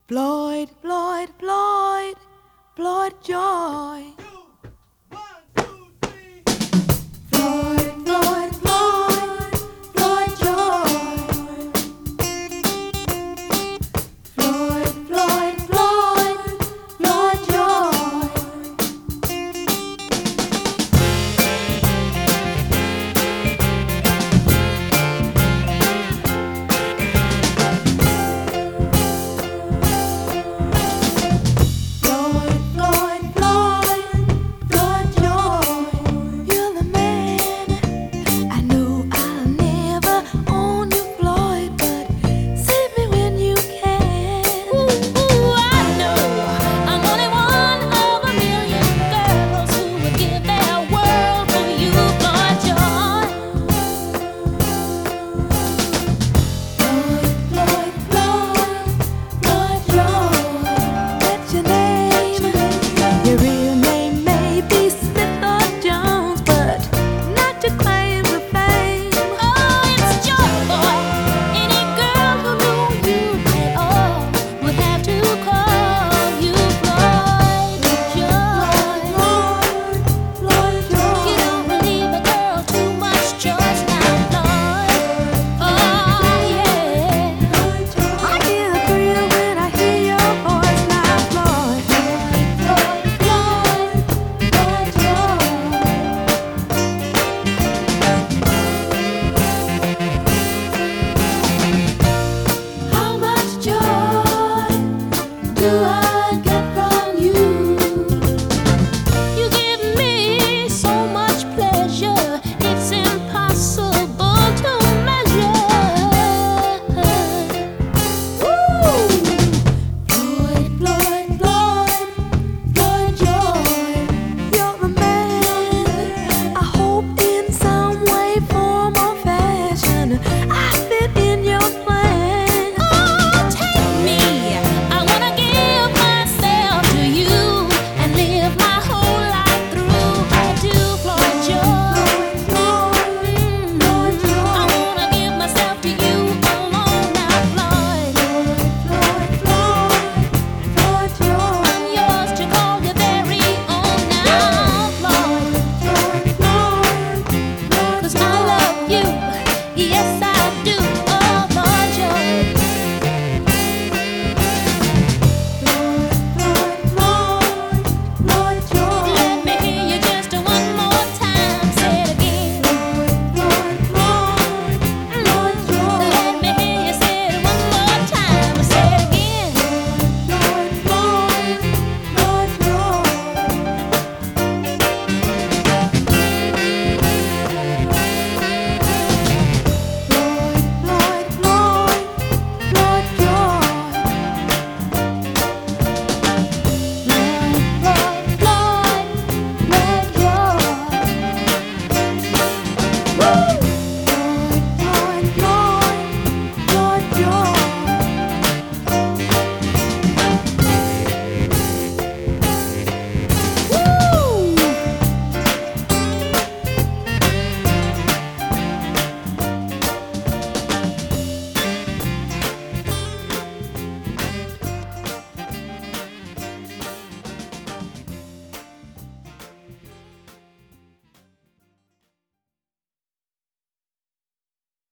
Floyd, Floyd, Floyd, Floyd Joy. Floyd, Floyd, Floyd, Floyd Joy. Floyd, Floyd, Floyd, Floyd Joy. Floyd, Floyd, Floyd, Floyd Joy. You're the man. I know I'll never own you, Floyd, but save me when you can. Ooh, I know I'm only one of a million girls who would give their world for you, Floyd Joy. Floyd, Floyd, Floyd, Floyd Joy. That's your name. Your real name may be Smith or Jones, but not your claim to fame. Oh, it's Joy, boy. Any girl who knew you at all would have to call you Floyd Joy. Floyd Joy. You don't believe a girl too much choice now, Floyd. Oh, yeah. I get a thrill when I hear your voice now, Floyd. Floyd, Floyd, Floyd Joy. How much joy do I